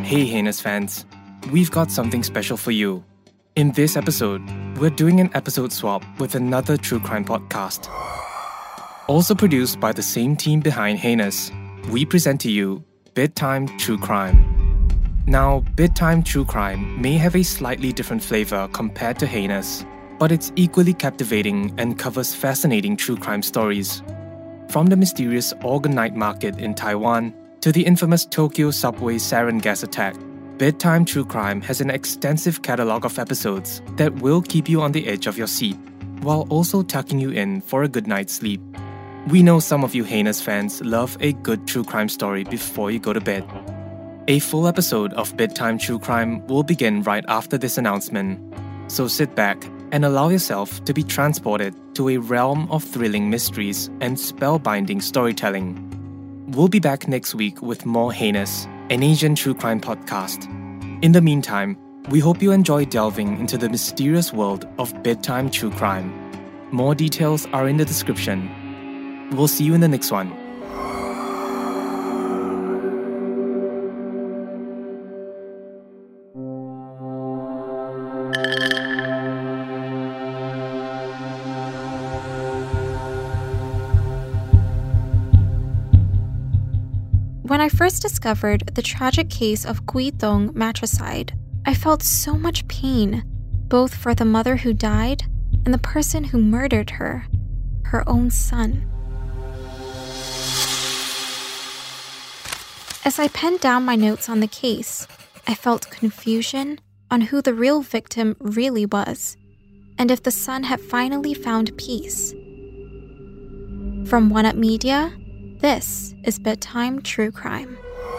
Hey Heinous fans, we've got something special for you. In this episode, we're doing an episode swap with another true crime podcast. Also produced by the same team behind Heinous, we present to you Bedtime True Crime. Now, Bedtime True Crime may have a slightly different flavor compared to Heinous, but it's equally captivating and covers fascinating true crime stories. From the mysterious Organ Night Market in Taiwan to the infamous Tokyo subway sarin gas attack, Bedtime True Crime has an extensive catalog of episodes that will keep you on the edge of your seat, while also tucking you in for a good night's sleep. We know some of you Heinous fans love a good true crime story before you go to bed. A full episode of Bedtime True Crime will begin right after this announcement, so sit back and allow yourself to be transported to a realm of thrilling mysteries and spellbinding storytelling. We'll be back next week with more Heinous, an Asian true crime podcast. In the meantime, we hope you enjoy delving into the mysterious world of Bedtime True Crime. More details are in the description. We'll see you in the next one. When I first discovered the tragic case of Quy Tông matricide, I felt so much pain, both for the mother who died and the person who murdered her own son. As I penned down my notes on the case, I felt confusion on who the real victim really was, and if the son had finally found peace. From One Up Media, this is Bedtime True Crime.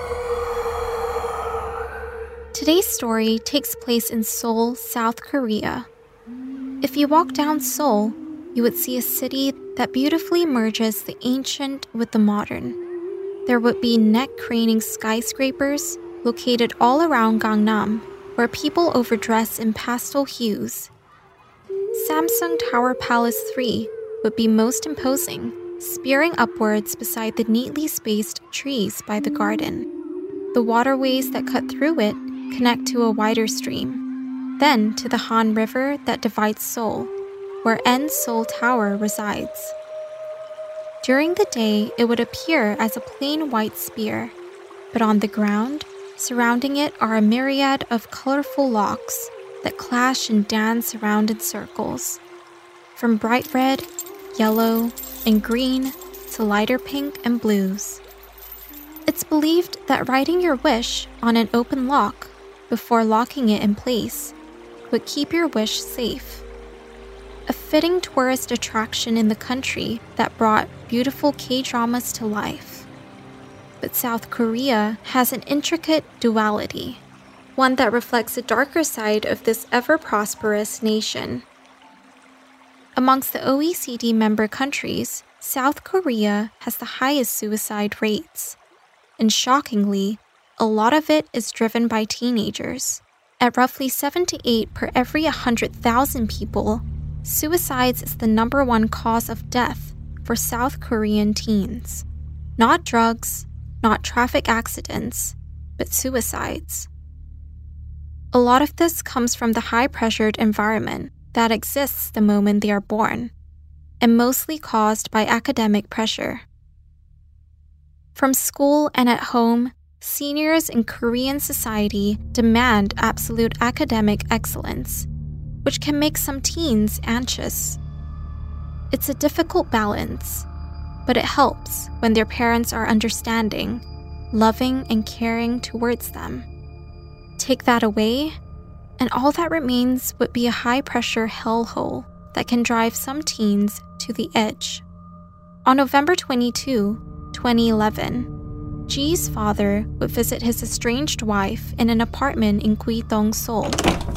Today's story takes place in Seoul, South Korea. If you walk down Seoul, you would see a city that beautifully merges the ancient with the modern. There would be neck-craning skyscrapers located all around Gangnam, where people overdress in pastel hues. Samsung Tower Palace 3 would be most imposing, spearing upwards beside the neatly spaced trees by the garden. The waterways that cut through it connect to a wider stream, then to the Han River that divides Seoul, where N Seoul Tower resides. During the day, it would appear as a plain white spear, but on the ground, surrounding it are a myriad of colorful locks that clash and dance around in circles, from bright red, yellow, and green to lighter pink and blues. It's believed that writing your wish on an open lock before locking it in place would keep your wish safe. A fitting tourist attraction in the country that brought beautiful K-dramas to life. But South Korea has an intricate duality, one that reflects a darker side of this ever-prosperous nation. Amongst the OECD member countries, South Korea has the highest suicide rates. And shockingly, a lot of it is driven by teenagers. At roughly 7 to 8 per every 100,000 people, suicides is the number one cause of death for South Korean teens. Not drugs, not traffic accidents, but suicides. A lot of this comes from the high-pressured environment that exists the moment they are born, and mostly caused by academic pressure. From school and at home, seniors in Korean society demand absolute academic excellence, which can make some teens anxious. It's a difficult balance, but it helps when their parents are understanding, loving, and caring towards them. Take that away, and all that remains would be a high-pressure hellhole that can drive some teens to the edge. On November 22, 2011, Ji's father would visit his estranged wife in an apartment in Quy Tông, Seoul.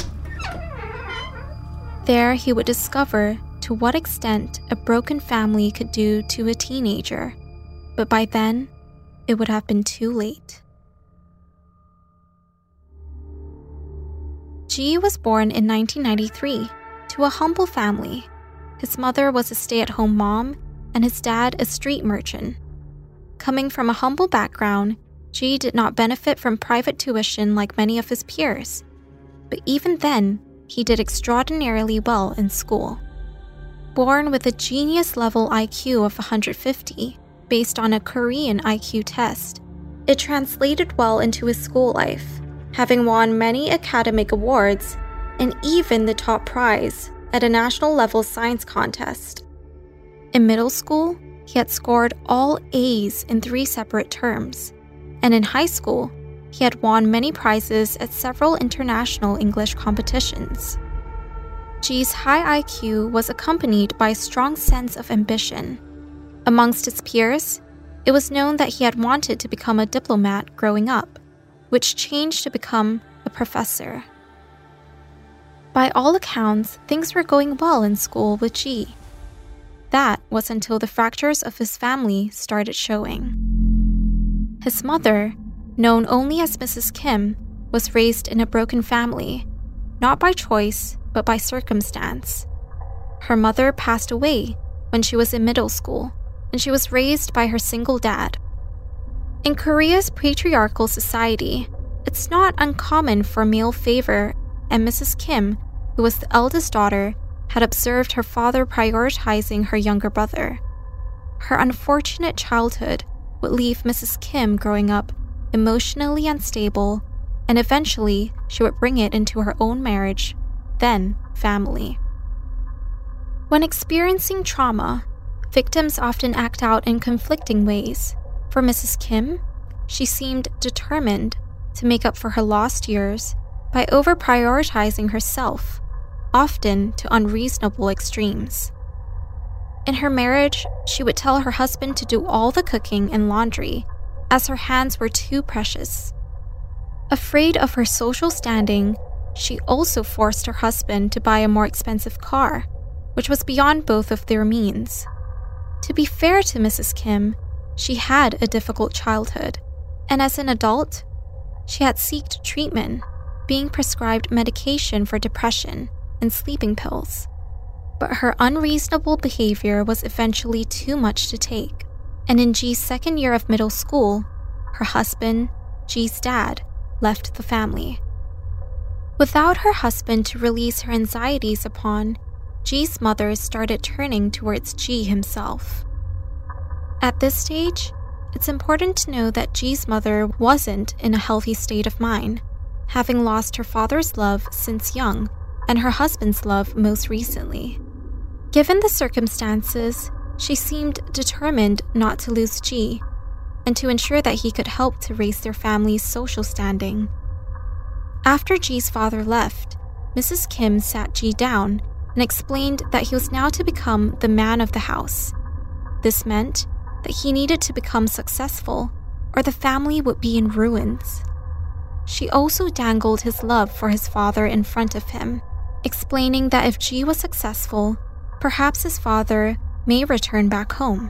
There, he would discover to what extent a broken family could do to a teenager, but by then, it would have been too late. Ji was born in 1993 to a humble family. His mother was a stay-at-home mom and his dad a street merchant. Coming from a humble background, Ji did not benefit from private tuition like many of his peers, but even then, he did extraordinarily well in school. Born with a genius-level IQ of 150, based on a Korean IQ test, it translated well into his school life, having won many academic awards and even the top prize at a national-level science contest. In middle school, he had scored all A's in 3 separate terms, and in high school, he had won many prizes at several international English competitions. Ji's high IQ was accompanied by a strong sense of ambition. Amongst his peers, it was known that he had wanted to become a diplomat growing up, which changed to become a professor. By all accounts, things were going well in school with Ji. That was until the fractures of his family started showing. His mother, known only as Mrs. Kim, was raised in a broken family, not by choice, but by circumstance. Her mother passed away when she was in middle school, and she was raised by her single dad. In Korea's patriarchal society, it's not uncommon for male favor, and Mrs. Kim, who was the eldest daughter, had observed her father prioritizing her younger brother. Her unfortunate childhood would leave Mrs. Kim growing up emotionally unstable, and eventually she would bring it into her own marriage, then family. When experiencing trauma, victims often act out in conflicting ways. For Mrs. Kim, she seemed determined to make up for her lost years by over-prioritizing herself, often to unreasonable extremes. In her marriage, she would tell her husband to do all the cooking and laundry, as her hands were too precious. Afraid of her social standing, she also forced her husband to buy a more expensive car, which was beyond both of their means. To be fair to Mrs. Kim, she had a difficult childhood, and as an adult, she had sought treatment, being prescribed medication for depression and sleeping pills. But her unreasonable behavior was eventually too much to take, and in Ji's second year of middle school, her husband, Ji's dad, left the family. Without her husband to release her anxieties upon, Ji's mother started turning towards Ji himself. At this stage, it's important to know that Ji's mother wasn't in a healthy state of mind, having lost her father's love since young and her husband's love most recently. Given the circumstances, she seemed determined not to lose Ji and to ensure that he could help to raise their family's social standing. After Ji's father left, Mrs. Kim sat Ji down and explained that he was now to become the man of the house. This meant that he needed to become successful, or the family would be in ruins. She also dangled his love for his father in front of him, explaining that if Ji was successful, perhaps his father may return back home.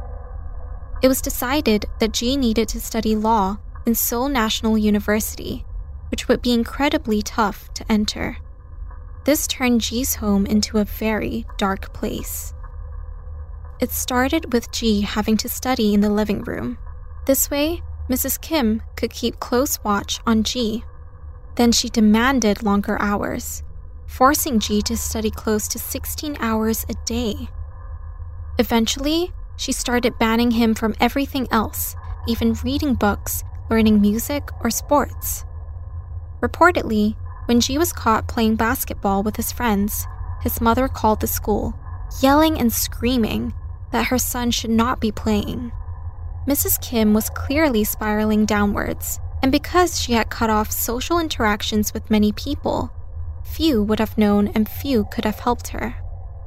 It was decided that Ji needed to study law in Seoul National University, which would be incredibly tough to enter. This turned Ji's home into a very dark place. It started with Ji having to study in the living room. This way, Mrs. Kim could keep close watch on Ji. Then she demanded longer hours, forcing Ji to study close to 16 hours a day. Eventually, she started banning him from everything else, even reading books, learning music, or sports. Reportedly, when Ji was caught playing basketball with his friends, his mother called the school, yelling and screaming that her son should not be playing. Mrs. Kim was clearly spiraling downwards, and because she had cut off social interactions with many people, few would have known and few could have helped her.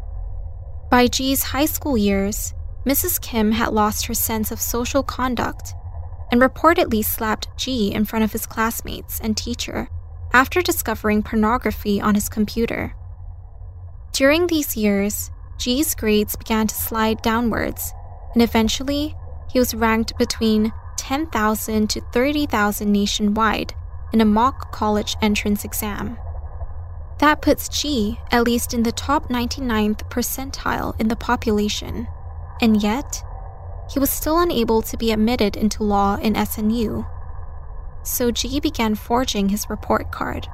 By Ji's high school years, Mrs. Kim had lost her sense of social conduct and reportedly slapped Ji in front of his classmates and teacher after discovering pornography on his computer. During these years, Ji's grades began to slide downwards, and eventually, he was ranked between 10,000 to 30,000 nationwide in a mock college entrance exam. That puts Ji at least in the top 99th percentile in the population, and yet, he was still unable to be admitted into law in SNU, so G began forging his report card.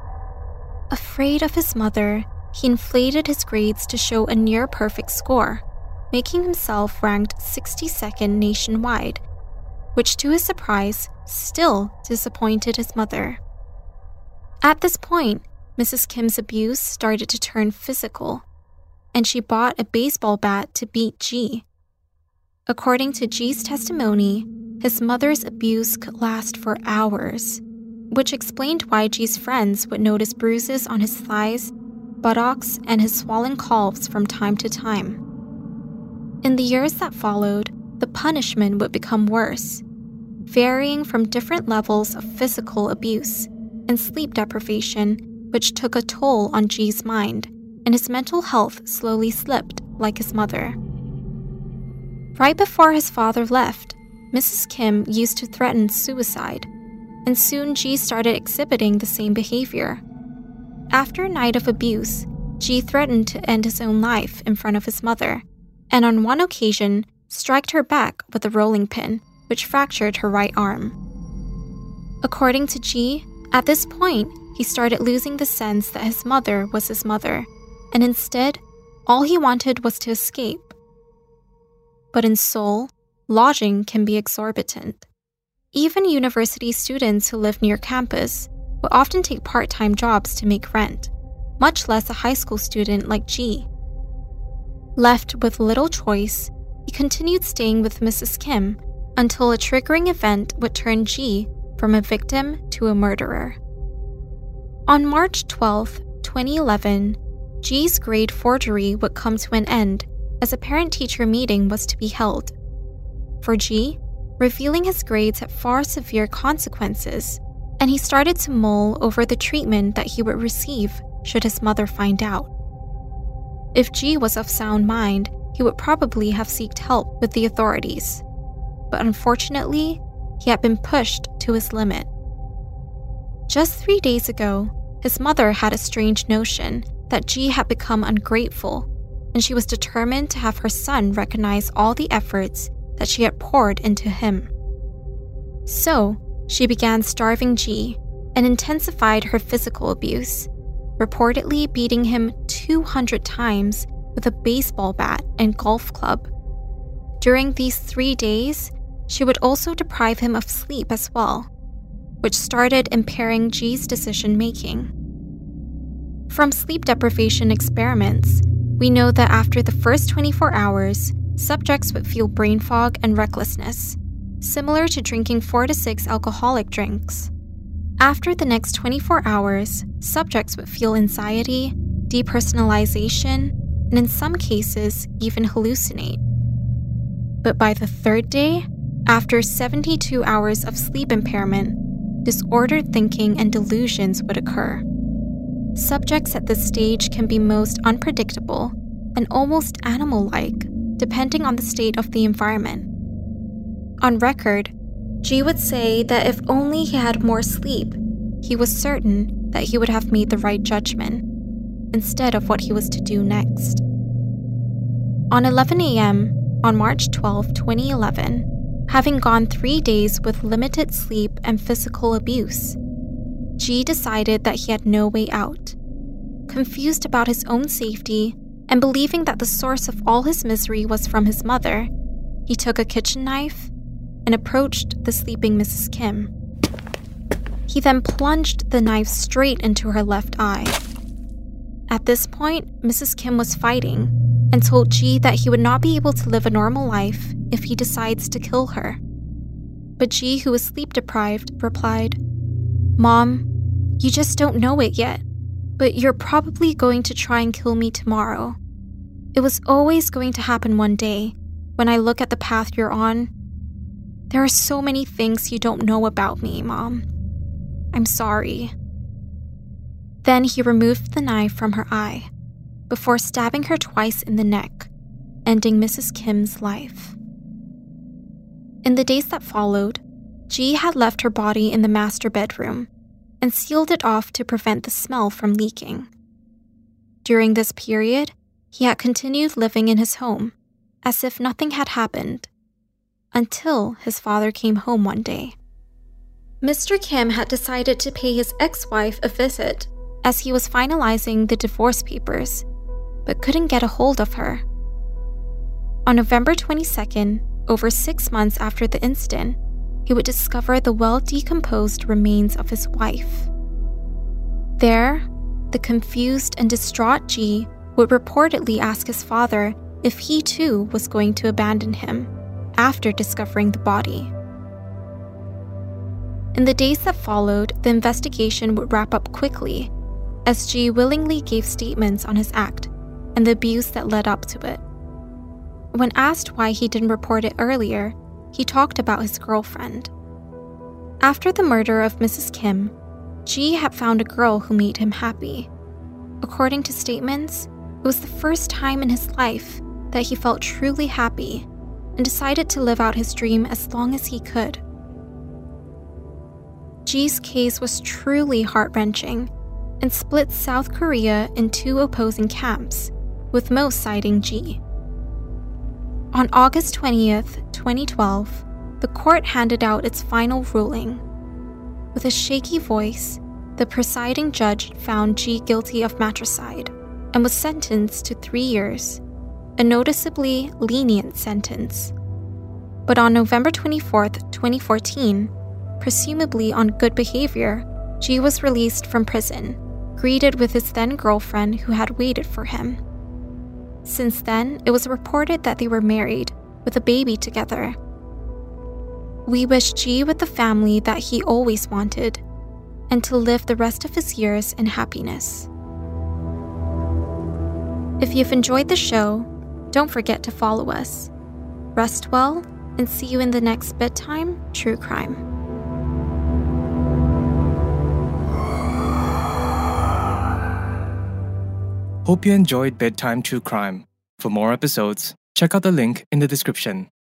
Afraid of his mother, he inflated his grades to show a near-perfect score, making himself ranked 62nd nationwide, which to his surprise still disappointed his mother. At this point, Mrs. Kim's abuse started to turn physical, and she bought a baseball bat to beat G. According to G's testimony, his mother's abuse could last for hours, which explained why G's friends would notice bruises on his thighs, buttocks, and his swollen calves from time to time. In the years that followed, the punishment would become worse, varying from different levels of physical abuse and sleep deprivation, which took a toll on G's mind, and his mental health slowly slipped like his mother. Right before his father left, Mrs. Kim used to threaten suicide, and soon G started exhibiting the same behavior. After a night of abuse, G threatened to end his own life in front of his mother, and on one occasion, struck her back with a rolling pin, which fractured her right arm. According to G, at this point, he started losing the sense that his mother was his mother, and instead, all he wanted was to escape. But in Seoul, lodging can be exorbitant. Even university students who live near campus would often take part-time jobs to make rent, much less a high school student like G. Left with little choice, he continued staying with Mrs. Kim until a triggering event would turn G from a victim to a murderer. On March 12, 2011, G's grade forgery would come to an end as a parent-teacher meeting was to be held. For G, revealing his grades had far severe consequences, and he started to mull over the treatment that he would receive should his mother find out. If G was of sound mind, he would probably have sought help with the authorities. But unfortunately, he had been pushed to his limit. Just 3 days ago, his mother had a strange notion that G had become ungrateful, and she was determined to have her son recognize all the efforts that she had poured into him. So, she began starving G and intensified her physical abuse, reportedly beating him 200 times with a baseball bat and golf club. During these 3 days, she would also deprive him of sleep as well, which started impairing G's decision-making. From sleep deprivation experiments, we know that after the first 24 hours, subjects would feel brain fog and recklessness, similar to drinking 4 to 6 alcoholic drinks. After the next 24 hours, subjects would feel anxiety, depersonalization, and in some cases, even hallucinate. But by the third day, after 72 hours of sleep impairment, disordered thinking and delusions would occur. Subjects at this stage can be most unpredictable and almost animal-like, depending on the state of the environment. On record, G would say that if only he had more sleep, he was certain that he would have made the right judgment, instead of what he was to do next. On 11 a.m., on March 12, 2011, having gone 3 days with limited sleep and physical abuse, G decided that he had no way out. Confused about his own safety and believing that the source of all his misery was from his mother, he took a kitchen knife and approached the sleeping Mrs. Kim. He then plunged the knife straight into her left eye. At this point, Mrs. Kim was fighting and told G that he would not be able to live a normal life if he decides to kill her. But G, who was sleep-deprived, replied, "Mom, you just don't know it yet, but you're probably going to try and kill me tomorrow. It was always going to happen one day. When I look at the path you're on, there are so many things you don't know about me, Mom. I'm sorry." Then he removed the knife from her eye, before stabbing her twice in the neck, ending Mrs. Kim's life. In the days that followed, G had left her body in the master bedroom and sealed it off to prevent the smell from leaking. During this period, he had continued living in his home, as if nothing had happened, until his father came home one day. Mr. Kim had decided to pay his ex-wife a visit as he was finalizing the divorce papers, but couldn't get a hold of her. On November 22nd, over 6 months after the incident, he would discover the well-decomposed remains of his wife. There, the confused and distraught Ji would reportedly ask his father if he too was going to abandon him after discovering the body. In the days that followed, the investigation would wrap up quickly, as Ji willingly gave statements on his act and the abuse that led up to it. When asked why he didn't report it earlier, he talked about his girlfriend. After the murder of Mrs. Kim, Ji had found a girl who made him happy. According to statements, it was the first time in his life that he felt truly happy and decided to live out his dream as long as he could. Ji's case was truly heart-wrenching and split South Korea in two opposing camps, with most siding Ji. On August 20th, 2012, the court handed out its final ruling. With a shaky voice, the presiding judge found Ji guilty of matricide and was sentenced to 3 years, a noticeably lenient sentence. But on November 24th, 2014, presumably on good behavior, Ji was released from prison, greeted with his then-girlfriend who had waited for him. Since then, it was reported that they were married, with a baby together. We wish Ji with the family that he always wanted, and to live the rest of his years in happiness. If you've enjoyed the show, don't forget to follow us. Rest well, and see you in the next Bedtime True Crime. Hope you enjoyed Bedtime True Crime. For more episodes, check out the link in the description.